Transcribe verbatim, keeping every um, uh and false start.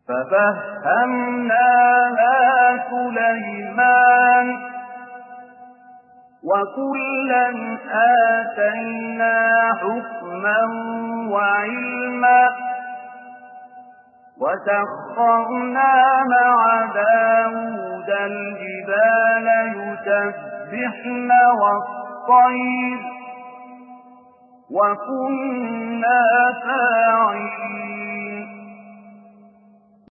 ففهمناها سليمان وكلا آتينا حكما وعلما وسخرنا مع داود الجبال يسبحن والطير وكنا فاعلين